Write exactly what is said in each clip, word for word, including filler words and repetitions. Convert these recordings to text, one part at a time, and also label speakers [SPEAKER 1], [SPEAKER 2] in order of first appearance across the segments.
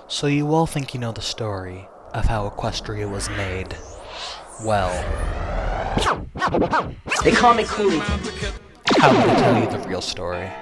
[SPEAKER 1] So you all think you know the story of how Equestria was made. Well,
[SPEAKER 2] they call me Cooley.
[SPEAKER 1] how about I tell you the real story?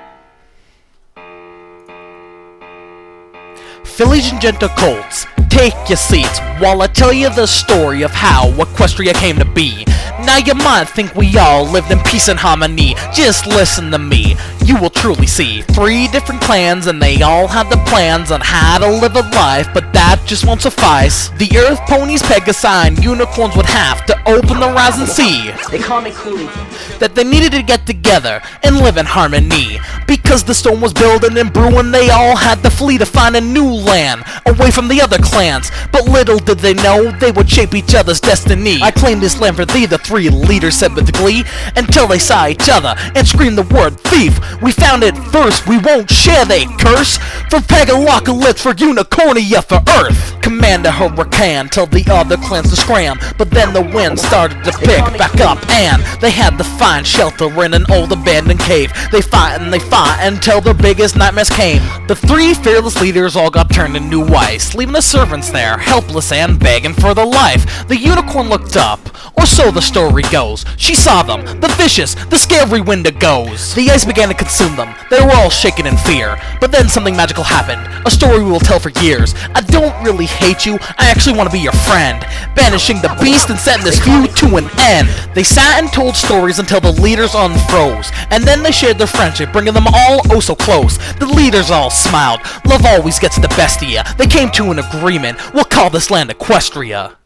[SPEAKER 1] Fillies and gentle colts, take your seats while I tell you the story of how Equestria came to be. Now you might think we all lived in peace and harmony. Just listen to me, you will truly see three different clans, and they all had the plans on how to live a life, but that just won't suffice. The earth ponies, Pegasi, and unicorns would have to open their eyes and see
[SPEAKER 2] They call me Cooley.
[SPEAKER 1] that they needed to get together and live in harmony. Because the storm was building and brewing, they all had to flee to find a new land, away from the other clans. But little did they know, they would shape each other's destiny. I claim this land for thee, the three leaders said with glee, until they saw each other and screamed the word thief. We found it first, we won't share, they curse. For Pegalocalypse, for Unicornia, for Earth. Commander Hurricane told the other clans to scram, but then the wind started to pick back up, and they had to find shelter in an old abandoned cave. They fought and they fought until their biggest nightmares came. The three fearless leaders all got turned into ice, leaving the servants there, helpless and begging for their life. The unicorn looked up, or so the story goes. She saw them, the vicious, the scary Wendigos. The ice began to consume them, they were all shaken in fear. But then something magical happened, a story we will tell for years. I don't really hate you, I actually want to be your friend, banishing the beast and setting this feud to an end. They sat and told stories until the leaders unfroze, and then they shared their friendship, bringing them all oh so close. The leaders all smiled, love always gets the best of ya. They came to an agreement, we'll call this land Equestria.